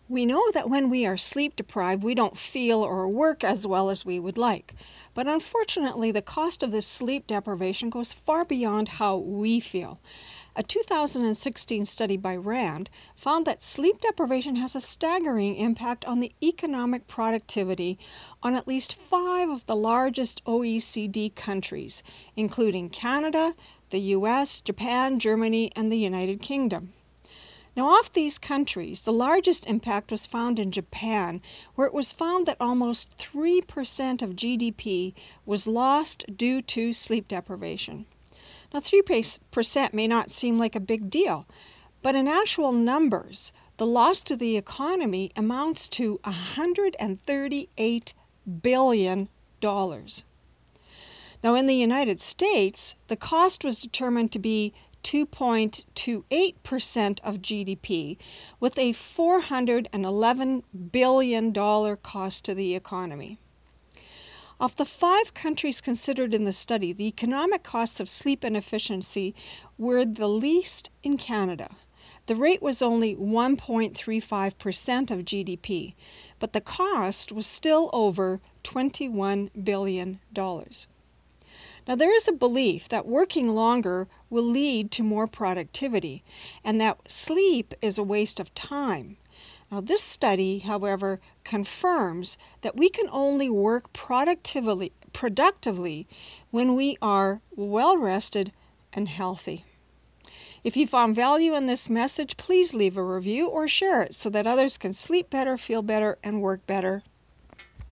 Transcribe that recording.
We know that when we are sleep deprived, we don't feel or work as well as we would like. But unfortunately, the cost of this sleep deprivation goes far beyond how we feel. A 2016 study by RAND found that sleep deprivation has a staggering impact on the economic productivity on at least 5 of the largest OECD countries, including Canada, the US, Japan, Germany, and the United Kingdom. Now, of these countries, the largest impact was found in Japan, where it was found that almost 3% of GDP was lost due to sleep deprivation. Now, 3% may not seem like a big deal, but in actual numbers, the loss to the economy amounts to $138 billion. Now, in the United States, the cost was determined to be 2.28% of GDP, with a $411 billion cost to the economy. Of the 5 countries considered in the study, the economic costs of sleep inefficiency were the least in Canada. The rate was only 1.35% of GDP, but the cost was still over $21 billion. Now, there is a belief that working longer will lead to more productivity, and that sleep is a waste of time. Now, this study, however, confirms that we can only work productively when we are well-rested and healthy. If you found value in this message, please leave a review or share it so that others can sleep better, feel better, and work better.